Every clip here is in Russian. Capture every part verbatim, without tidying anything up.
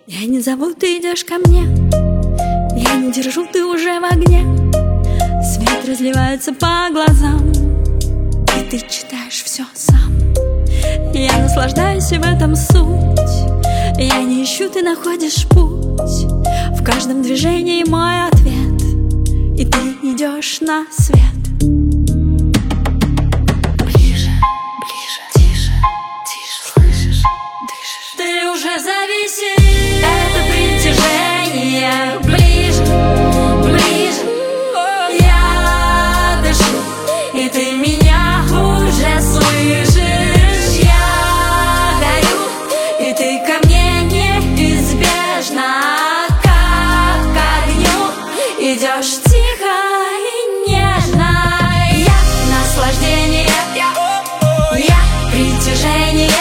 Я не зову, ты идешь ко мне. Я не держу, ты уже в огне. Свет разливается по глазам, и ты читаешь все сам. Я наслаждаюсь, и в этом суть. Я не ищу, ты находишь путь. В каждом движении мой ответ, и ты идешь на свет. Ближе, ближе, тише, тише, слышишь, дышишь. Ты уже зависишь. Это притяжение. Ближе, ближе. Я дышу, и ты меня уже слышишь. Я горю, и ты ко мне неизбежно, как к огню. Идешь тихо и нежно. Я наслаждение, я притяжение.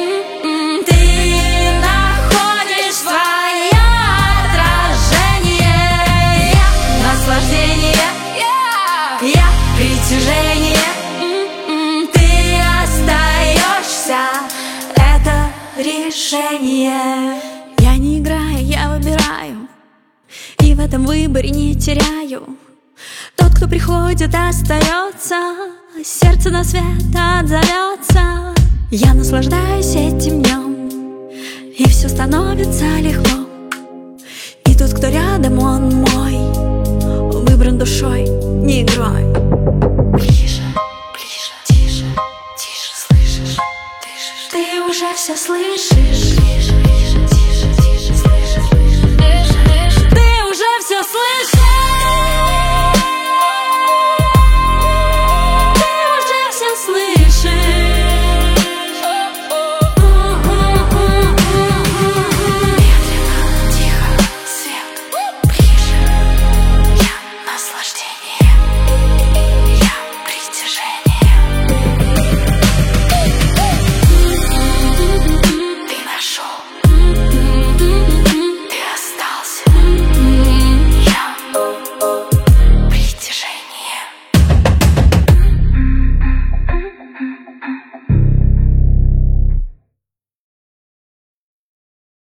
Ты находишь свое отражение. Я наслаждение, я притяжение. Ты остаешься, это решение. Я не играю, я выбираю, и в этом выборе не теряю. Тот, кто приходит, остается, сердце на свет отзовется. Я наслаждаюсь этим днем, и все становится легко. И тот, кто рядом, он мой, выбран душой, не игрой. Ближе, ближе, тише, тише, слышишь, дышишь. Ты уже все слышишь.